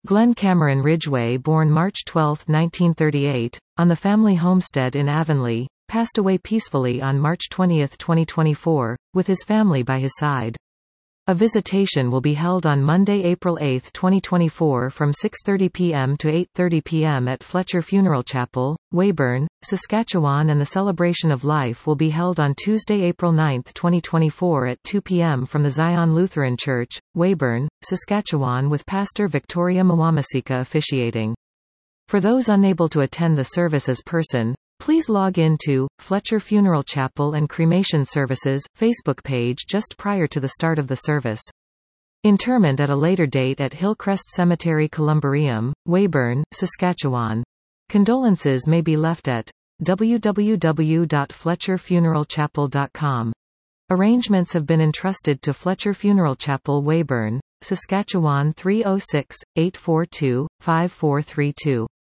Glenn Cameron Ridgway, born March 12, 1938, on the family homestead in Avonlea, passed away peacefully on March 20, 2024, with his family by his side. A visitation will be held on Monday, April 8, 2024 from 6:30 p.m. to 8:30 p.m. at Fletcher Funeral Chapel, Weyburn, Saskatchewan, and the celebration of life will be held on Tuesday, April 9, 2024 at 2 p.m. from the Zion Lutheran Church, Weyburn, Saskatchewan, with Pastor Victoria Mwamasika officiating. For those unable to attend the service as person, please log in to Fletcher Funeral Chapel and Cremation Services Facebook page just prior to the start of the service. Interment at a later date at Hillcrest Cemetery Columbarium, Weyburn, Saskatchewan. Condolences may be left at www.fletcherfuneralchapel.com. Arrangements have been entrusted to Fletcher Funeral Chapel, Weyburn, Saskatchewan 306-842-5432.